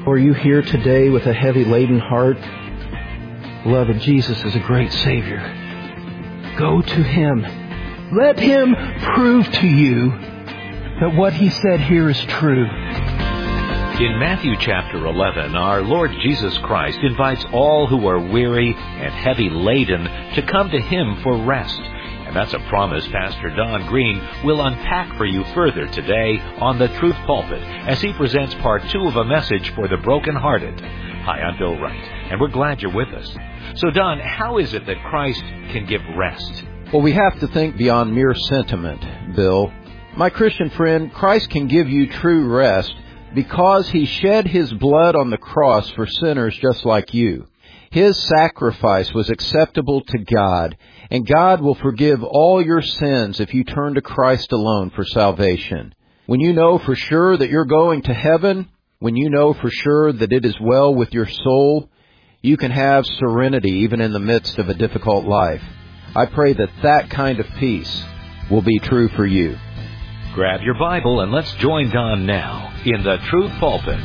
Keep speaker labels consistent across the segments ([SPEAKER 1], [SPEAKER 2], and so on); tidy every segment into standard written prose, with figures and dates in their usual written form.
[SPEAKER 1] Are you here today with a heavy laden heart? Beloved, Jesus is a great Savior. Go to Him. Let Him prove to you that what He said here is true.
[SPEAKER 2] In Matthew chapter 11, our Lord Jesus Christ invites all who are weary and heavy laden to come to Him for rest. And that's a promise Pastor Don Green will unpack for you further today on The Truth Pulpit as he presents part 2 of a message for the brokenhearted. Hi, I'm Bill Wright, and we're glad you're with us. So, Don, how is it that Christ can give rest?
[SPEAKER 1] Well, we have to think beyond mere sentiment, Bill. My Christian friend, Christ can give you true rest because He shed His blood on the cross for sinners just like you. His sacrifice was acceptable to God, and God will forgive all your sins if you turn to Christ alone for salvation. When you know for sure that you're going to heaven, when you know for sure that it is well with your soul, you can have serenity even in the midst of a difficult life. I pray that that kind of peace will be true for you.
[SPEAKER 2] Grab your Bible and let's join Don now in The Truth Pulpit.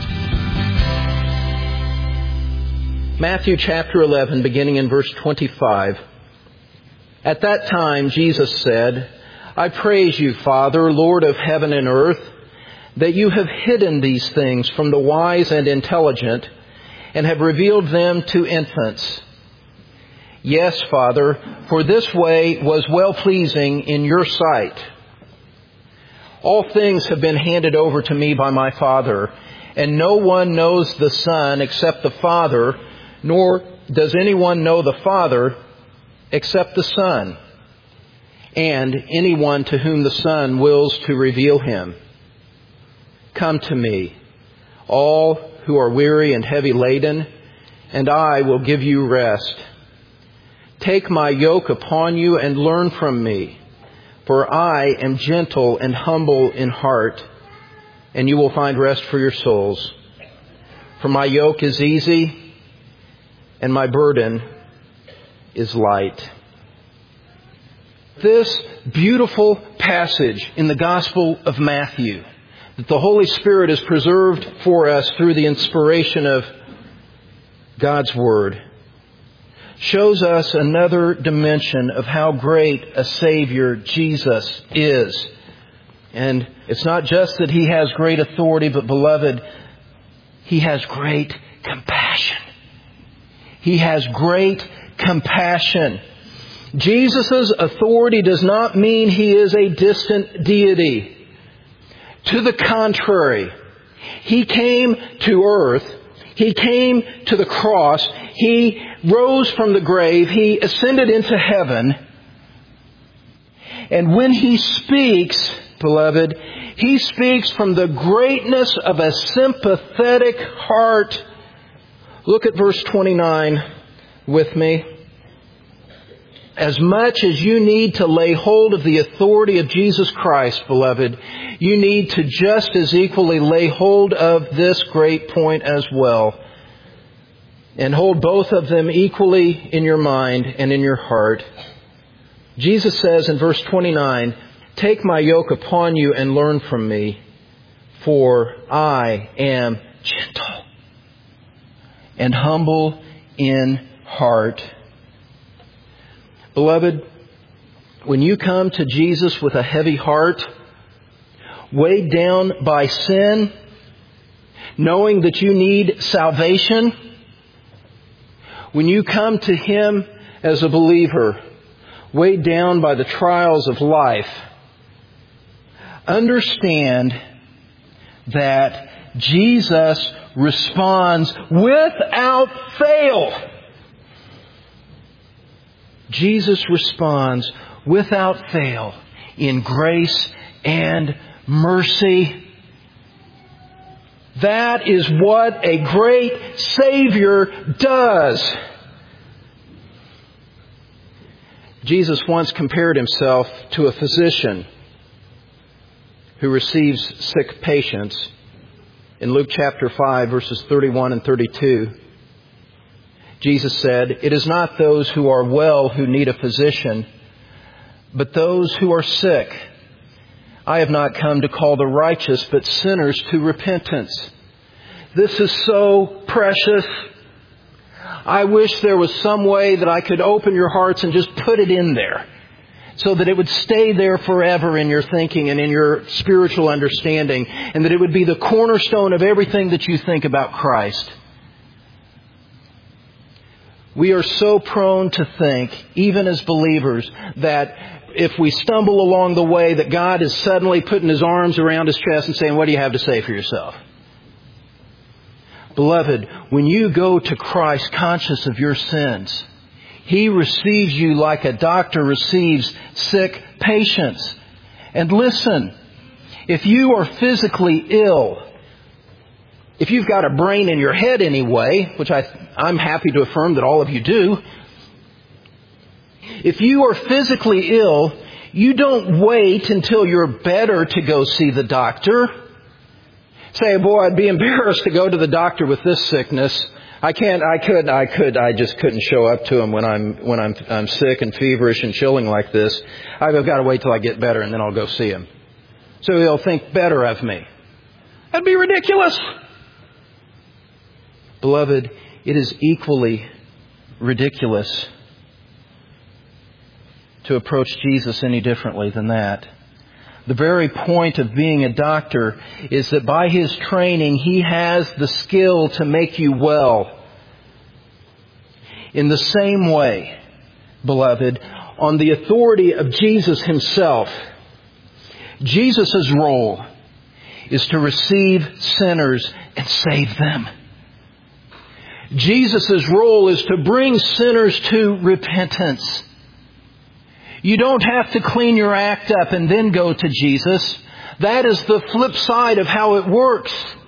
[SPEAKER 1] Matthew chapter 11, beginning in verse 25. At that time, Jesus said, I praise you, Father, Lord of heaven and earth, that you have hidden these things from the wise and intelligent and have revealed them to infants. Yes, Father, for this way was well-pleasing in your sight. All things have been handed over to me by my Father, and no one knows the Son except the Father, nor does anyone know the Father except the Son, and anyone to whom the Son wills to reveal Him. Come to me, all who are weary and heavy laden, and I will give you rest. Take my yoke upon you and learn from me, for I am gentle and humble in heart, and you will find rest for your souls. For my yoke is easy, and my burden is light. This beautiful passage in the Gospel of Matthew that the Holy Spirit has preserved for us through the inspiration of God's Word shows us another dimension of how great a Savior Jesus is. And it's not just that He has great authority, but beloved, He has great compassion. He has great compassion. Jesus' authority does not mean He is a distant deity. To the contrary, He came to earth. He came to the cross. He rose from the grave. He ascended into heaven. And when He speaks, beloved, He speaks from the greatness of a sympathetic heart. Look at verse 29 with me. As much as you need to lay hold of the authority of Jesus Christ, beloved, you need to just as equally lay hold of this great point as well. And hold both of them equally in your mind and in your heart. Jesus says in verse 29, take my yoke upon you and learn from me, for I am gentle and humble in heart. Beloved, when you come to Jesus with a heavy heart, weighed down by sin, knowing that you need salvation, when you come to Him as a believer, weighed down by the trials of life, understand that Jesus responds without fail. Jesus responds without fail in grace and mercy. That is what a great Savior does. Jesus once compared Himself to a physician who receives sick patients. In Luke chapter 5, verses 31 and 32, Jesus said, it is not those who are well who need a physician, but those who are sick. I have not come to call the righteous, but sinners to repentance. This is so precious. I wish there was some way that I could open your hearts and just put it in there so that it would stay there forever in your thinking and in your spiritual understanding, and that it would be the cornerstone of everything that you think about Christ. We are so prone to think, even as believers, that if we stumble along the way, that God is suddenly putting His arms around His chest and saying, "What do you have to say for yourself?" Beloved, when you go to Christ conscious of your sins, He receives you like a doctor receives sick patients. And listen, if you are physically ill, if you've got a brain in your head anyway, which I'm happy to affirm that all of you do, if you are physically ill, you don't wait until you're better to go see the doctor. Say, "Boy, I'd be embarrassed to go to the doctor with this sickness. I just couldn't show up to him when I'm sick and feverish and chilling like this. I've got to wait till I get better and then I'll go see him. So he'll think better of me." That'd be ridiculous. Beloved, it is equally ridiculous to approach Jesus any differently than that. The very point of being a doctor is that by His training, He has the skill to make you well. In the same way, beloved, on the authority of Jesus Himself, Jesus' role is to receive sinners and save them. Jesus' role is to bring sinners to repentance. You don't have to clean your act up and then go to Jesus. That is the flip side of how it works.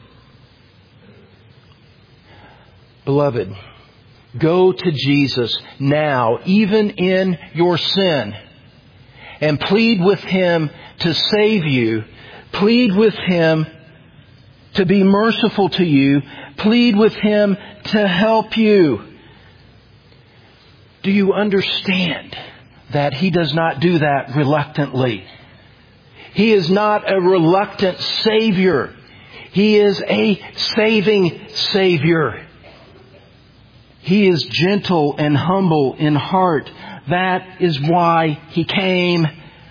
[SPEAKER 1] Beloved, go to Jesus now, even in your sin, and plead with Him to save you. Plead with Him to be merciful to you. Plead with Him to help you. Do you understand that He does not do that reluctantly? He is not a reluctant Savior. He is a saving Savior. He is gentle and humble in heart. That is why He came.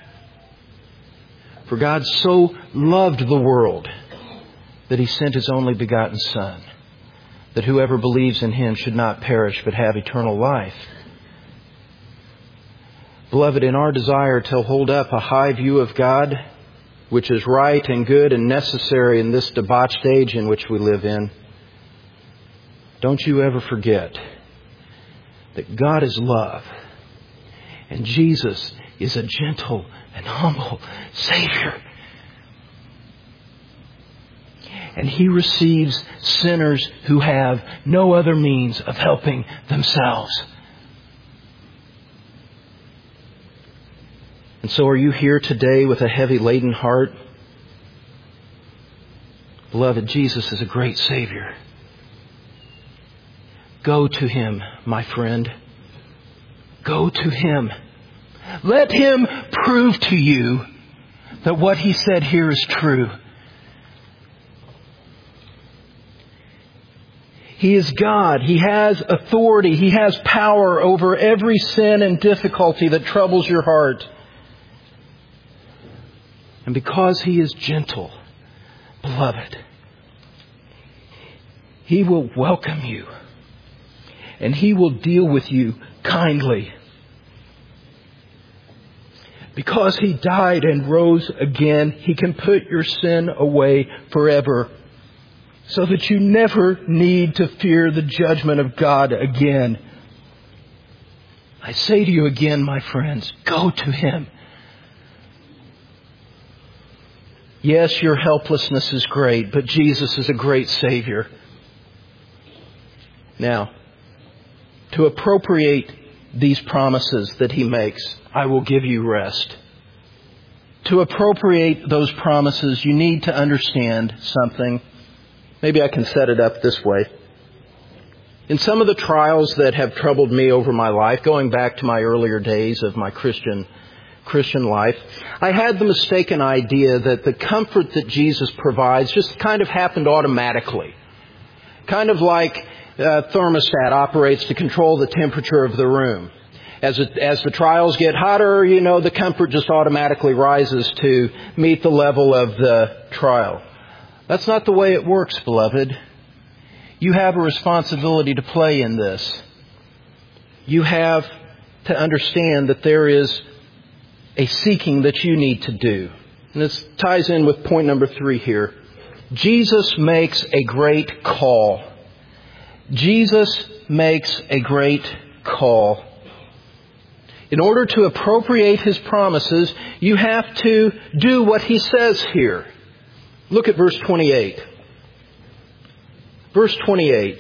[SPEAKER 1] For God so loved the world that He sent His only begotten Son, that whoever believes in Him should not perish but have eternal life. Beloved, in our desire to hold up a high view of God, which is right and good and necessary in this debauched age in which we live in, don't you ever forget that God is love and Jesus is a gentle and humble Savior. And He receives sinners who have no other means of helping themselves. And so are you here today with a heavy laden heart? Beloved, Jesus is a great Savior. Go to Him, my friend. Go to Him. Let Him prove to you that what He said here is true. He is God. He has authority. He has power over every sin and difficulty that troubles your heart. And because He is gentle, beloved, He will welcome you. And He will deal with you kindly. Because He died and rose again, He can put your sin away forever, so that you never need to fear the judgment of God again. I say to you again, my friends, go to Him. Yes, your helplessness is great, but Jesus is a great Savior. Now, to appropriate these promises that He makes, I will give you rest. To appropriate those promises, you need to understand something. Maybe I can set it up this way. In some of the trials that have troubled me over my life, going back to my earlier days of my Christian life, I had the mistaken idea that the comfort that Jesus provides just kind of happened automatically. Kind of like a thermostat operates to control the temperature of the room. As the trials get hotter, the comfort just automatically rises to meet the level of the trial. That's not the way it works, beloved. You have a responsibility to play in this. You have to understand that there is a seeking that you need to do. And this ties in with point number 3 here. Jesus makes a great call. Jesus makes a great call. In order to appropriate His promises, you have to do what He says here. Look at verse 28. Verse 28.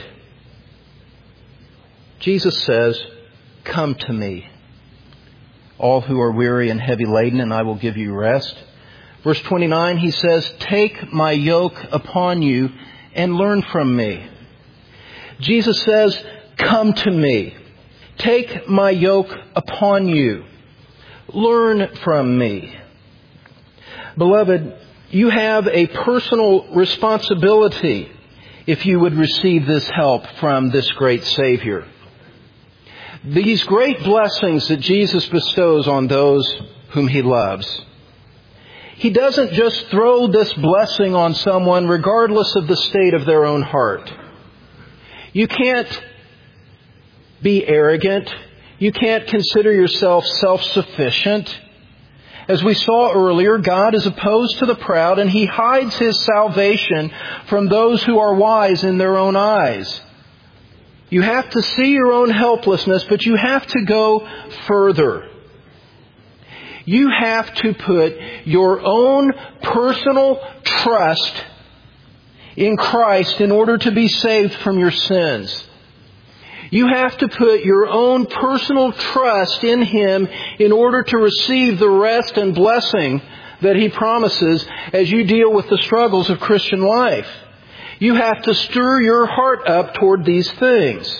[SPEAKER 1] Jesus says, "Come to me, all who are weary and heavy laden, and I will give you rest." Verse 29, He says, "Take my yoke upon you and learn from me." Jesus says, "Come to me. Take my yoke upon you. Learn from me." Beloved, you have a personal responsibility if you would receive this help from this great Savior. These great blessings that Jesus bestows on those whom He loves. He doesn't just throw this blessing on someone regardless of the state of their own heart. You can't be arrogant. You can't consider yourself self-sufficient. As we saw earlier, God is opposed to the proud, and He hides His salvation from those who are wise in their own eyes. You have to see your own helplessness, but you have to go further. You have to put your own personal trust in Christ in order to be saved from your sins. You have to put your own personal trust in Him in order to receive the rest and blessing that He promises as you deal with the struggles of Christian life. You have to stir your heart up toward these things.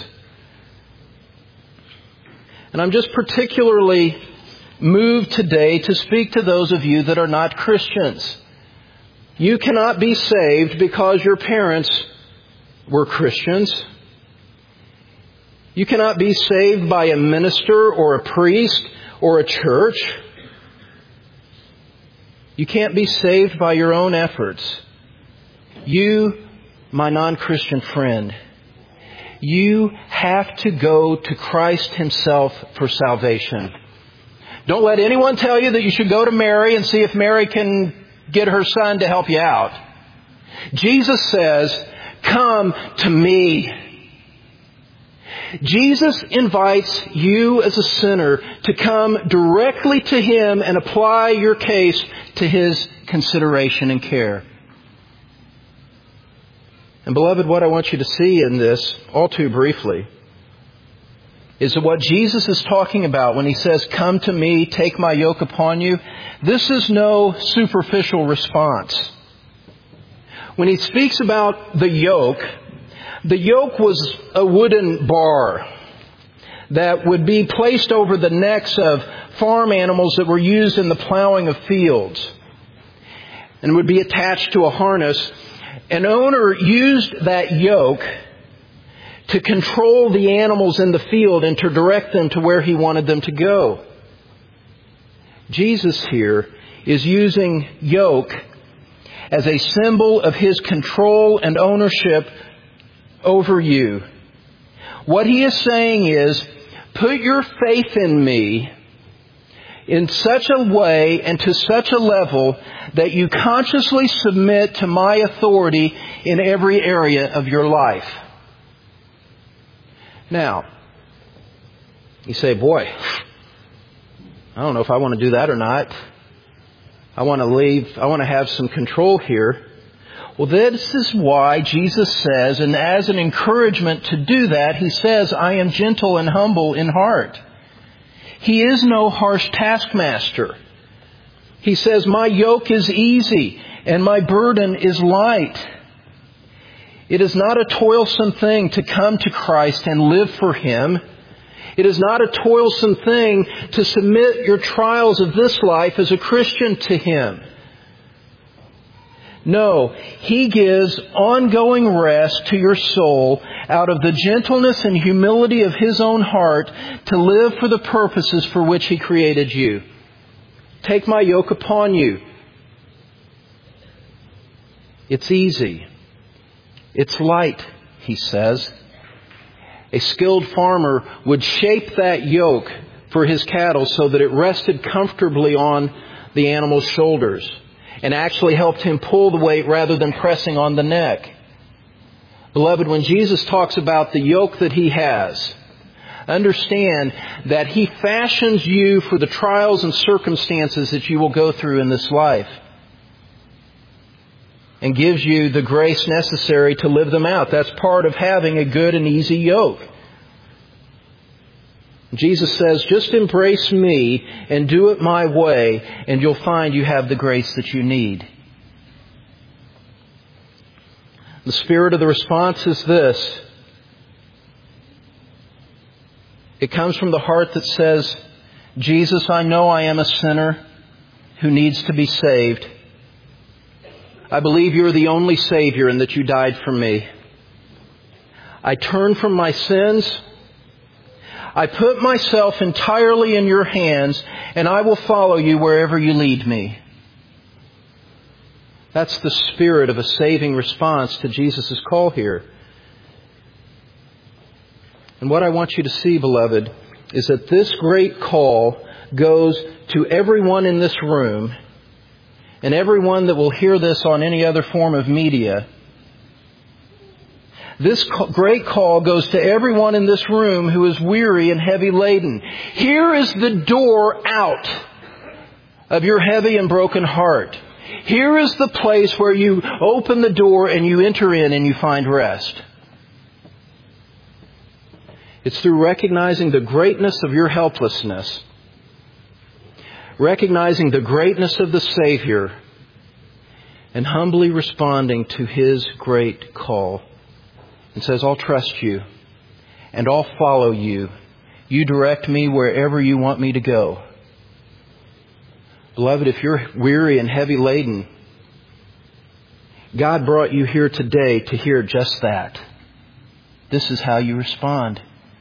[SPEAKER 1] And I'm just particularly moved today to speak to those of you that are not Christians. You cannot be saved because your parents were Christians. You cannot be saved by a minister or a priest or a church. You can't be saved by your own efforts. You, my non-Christian friend, you have to go to Christ Himself for salvation. Don't let anyone tell you that you should go to Mary and see if Mary can get her son to help you out. Jesus says, "Come to me." Jesus invites you as a sinner to come directly to Him and apply your case to His consideration and care. And beloved, what I want you to see in this, all too briefly, is that what Jesus is talking about when He says, "Come to me, take my yoke upon you," this is no superficial response. When He speaks about the yoke was a wooden bar that would be placed over the necks of farm animals that were used in the plowing of fields and would be attached to a harness. An owner used that yoke to control the animals in the field and to direct them to where he wanted them to go. Jesus here is using yoke as a symbol of His control and ownership over you. What He is saying is, put your faith in me in such a way and to such a level that you consciously submit to my authority in every area of your life. Now, you say, boy, I don't know if I want to do that or not. I want to have some control here. Well, this is why Jesus says, and as an encouragement to do that, He says, "I am gentle and humble in heart." He is no harsh taskmaster. He says, "My yoke is easy and my burden is light." It is not a toilsome thing to come to Christ and live for Him. It is not a toilsome thing to submit your trials of this life as a Christian to Him. No, He gives ongoing rest to your soul out of the gentleness and humility of His own heart to live for the purposes for which He created you. Take my yoke upon you. It's easy. It's light, He says. A skilled farmer would shape that yoke for his cattle so that it rested comfortably on the animal's shoulders and actually helped him pull the weight rather than pressing on the neck. Beloved, when Jesus talks about the yoke that He has, understand that He fashions you for the trials and circumstances that you will go through in this life and gives you the grace necessary to live them out. That's part of having a good and easy yoke. Jesus says, just embrace me and do it my way, and you'll find you have the grace that you need. The spirit of the response is this. It comes from the heart that says, Jesus, I know I am a sinner who needs to be saved. I believe You're the only Savior and that You died for me. I turn from my sins. I put myself entirely in Your hands, and I will follow You wherever You lead me. That's the spirit of a saving response to Jesus' call here. And what I want you to see, beloved, is that this great call goes to everyone in this room and everyone that will hear this on any other form of media. This great call goes to everyone in this room who is weary and heavy laden. Here is the door out of your heavy and broken heart. Here is the place where you open the door and you enter in and you find rest. It's through recognizing the greatness of your helplessness, recognizing the greatness of the Savior, and humbly responding to His great call. And says, I'll trust You and I'll follow You. You direct me wherever You want me to go. Beloved, if you're weary and heavy laden, God brought you here today to hear just that. This is how you respond.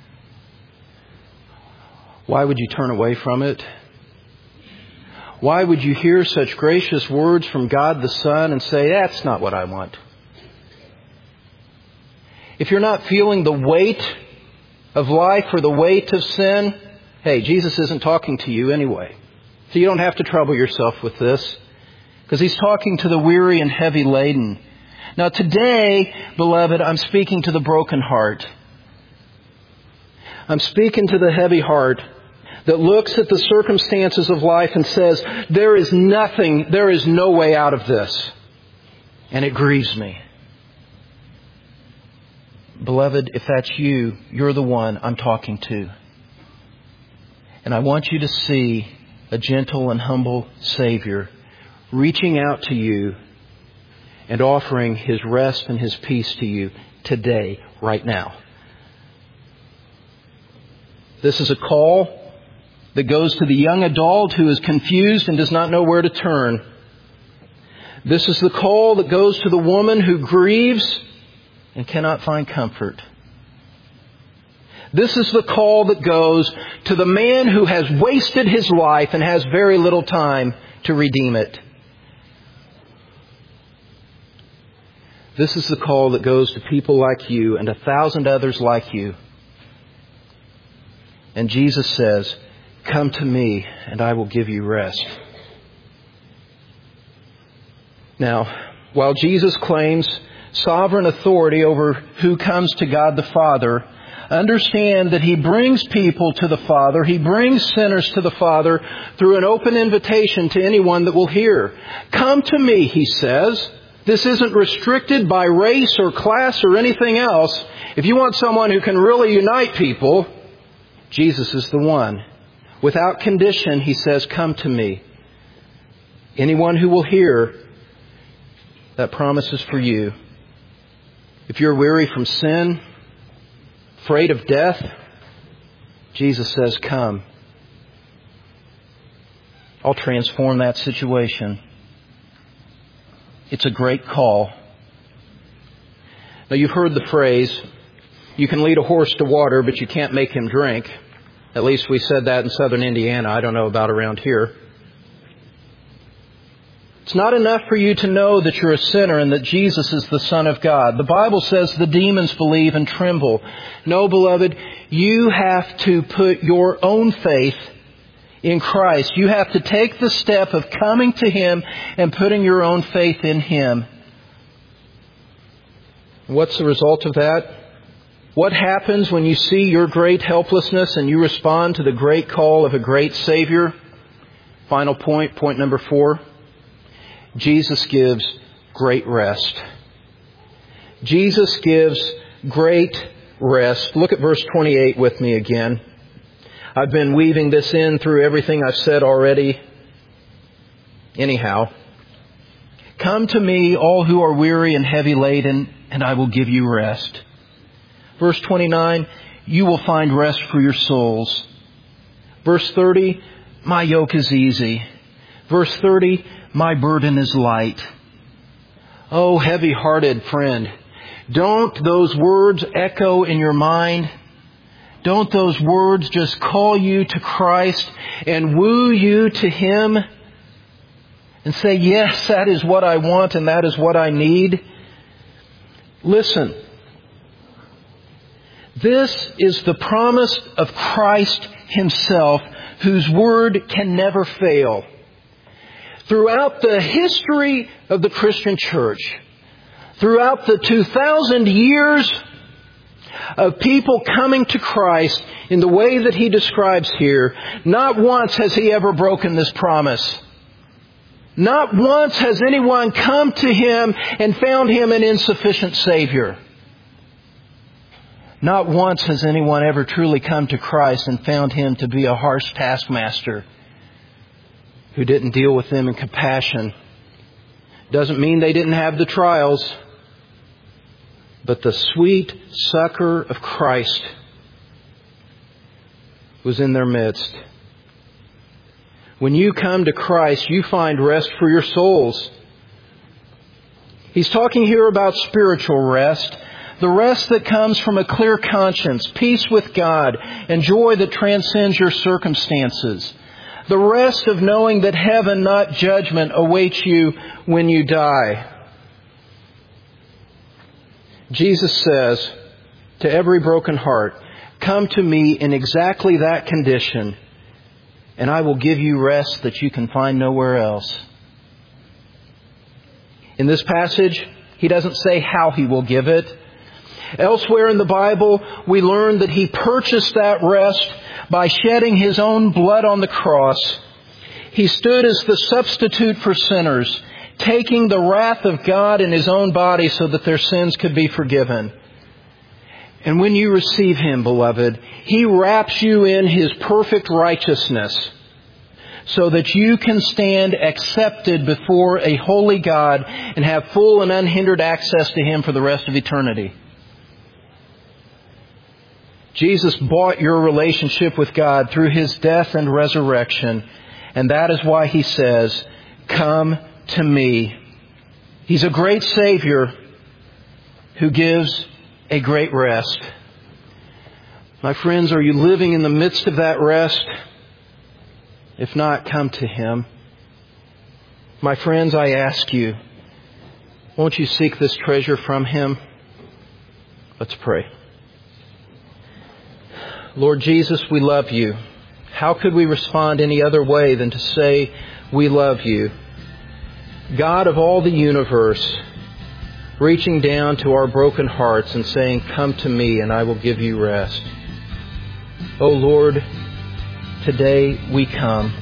[SPEAKER 1] Why would you turn away from it? Why would you hear such gracious words from God the Son and say, that's not what I want? If you're not feeling the weight of life or the weight of sin, hey, Jesus isn't talking to you anyway. So you don't have to trouble yourself with this, because He's talking to the weary and heavy laden. Now today, beloved, I'm speaking to the broken heart. I'm speaking to the heavy heart that looks at the circumstances of life and says, there is no way out of this. And it grieves me. Beloved, if that's you, you're the one I'm talking to. And I want you to see a gentle and humble Savior reaching out to you and offering His rest and His peace to you today, right now. This is a call that goes to the young adult who is confused and does not know where to turn. This is the call that goes to the woman who grieves and cannot find comfort. This is the call that goes to the man who has wasted his life and has very little time to redeem it. This is the call that goes to people like you and 1,000 others like you. And Jesus says, come to me and I will give you rest. Now, while Jesus claims sovereign authority over who comes to God the Father, understand that He brings people to the Father. He brings sinners to the Father through an open invitation to anyone that will hear. Come to me, He says. This isn't restricted by race or class or anything else. If you want someone who can really unite people, Jesus is the one. Without condition, He says, come to me. Anyone who will hear, that promise is for you. If you're weary from sin, afraid of death, Jesus says, come. I'll transform that situation. It's a great call. Now, you've heard the phrase, you can lead a horse to water, but you can't make him drink. At least we said that in southern Indiana. I don't know about around here. It's not enough for you to know that you're a sinner and that Jesus is the Son of God. The Bible says the demons believe and tremble. No, beloved, you have to put your own faith in Christ. You have to take the step of coming to Him and putting your own faith in Him. What's the result of that? What happens when you see your great helplessness and you respond to the great call of a great Savior? Final point, point number 4. Jesus gives great rest. Jesus gives great rest. Look at verse 28 with me again. I've been weaving this in through everything I've said already. Anyhow, come to me, all who are weary and heavy laden, and I will give you rest. Verse 29, you will find rest for your souls. Verse 30, my yoke is easy. Verse 30, my burden is light. Oh, heavy-hearted friend, don't those words echo in your mind? Don't those words just call you to Christ and woo you to Him and say, yes, that is what I want and that is what I need? Listen, this is the promise of Christ Himself, whose word can never fail. Throughout the history of the Christian church, throughout the 2,000 years of people coming to Christ in the way that He describes here, not once has He ever broken this promise. Not once has anyone come to Him and found Him an insufficient Savior. Not once has anyone ever truly come to Christ and found Him to be a harsh taskmaster who didn't deal with them in compassion. Doesn't mean they didn't have the trials, but the sweet succor of Christ was in their midst. When you come to Christ, you find rest for your souls. He's talking here about spiritual rest, the rest that comes from a clear conscience, peace with God, and joy that transcends your circumstances. The rest of knowing that heaven, not judgment, awaits you when you die. Jesus says to every broken heart, come to me in exactly that condition, and I will give you rest that you can find nowhere else. In this passage, He doesn't say how He will give it. Elsewhere in the Bible, we learn that He purchased that rest by shedding His own blood on the cross. He stood as the substitute for sinners, taking the wrath of God in His own body so that their sins could be forgiven. And when you receive Him, beloved, He wraps you in His perfect righteousness so that you can stand accepted before a holy God and have full and unhindered access to Him for the rest of eternity. Jesus bought your relationship with God through His death and resurrection, and that is why He says, come to me. He's a great Savior who gives a great rest. My friends, are you living in the midst of that rest? If not, come to Him. My friends, I ask you, won't you seek this treasure from Him? Let's pray. Lord Jesus, we love You. How could we respond any other way than to say we love You? God of all the universe, reaching down to our broken hearts and saying, come to me and I will give you rest. Oh Lord, today we come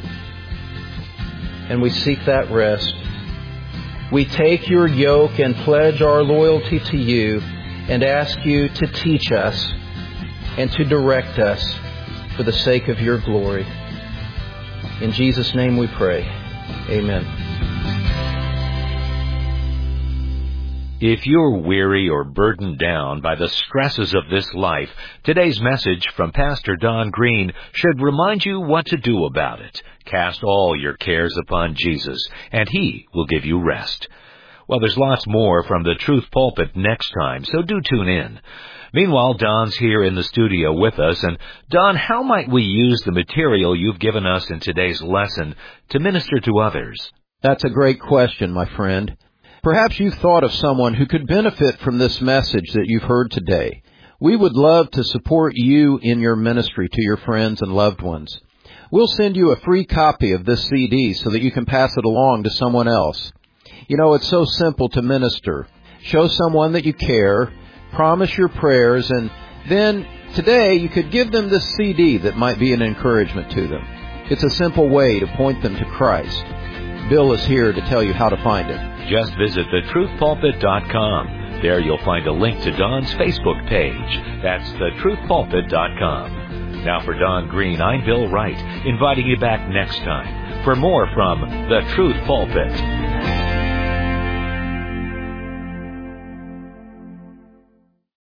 [SPEAKER 1] and we seek that rest. We take Your yoke and pledge our loyalty to You and ask You to teach us and to direct us for the sake of Your glory. In Jesus' name we pray. Amen.
[SPEAKER 2] If you're weary or burdened down by the stresses of this life, today's message from Pastor Don Green should remind you what to do about it. Cast all your cares upon Jesus, and He will give you rest. Well, there's lots more from the Truth Pulpit next time, so do tune in. Meanwhile, Don's here in the studio with us. And Don, how might we use the material you've given us in today's lesson to minister to others?
[SPEAKER 1] That's a great question, my friend. Perhaps you've thought of someone who could benefit from this message that you've heard today. We would love to support you in your ministry to your friends and loved ones. We'll send you a free copy of this CD so that you can pass it along to someone else. You know, it's so simple to minister. Show someone that you care, promise your prayers, and then today you could give them this CD that might be an encouragement to them. It's a simple way to point them to Christ. Bill is here to tell you how to find it.
[SPEAKER 2] Just visit thetruthpulpit.com. There you'll find a link to Don's Facebook page. That's thetruthpulpit.com. Now for Don Green, I'm Bill Wright, inviting you back next time for more from The Truth Pulpit.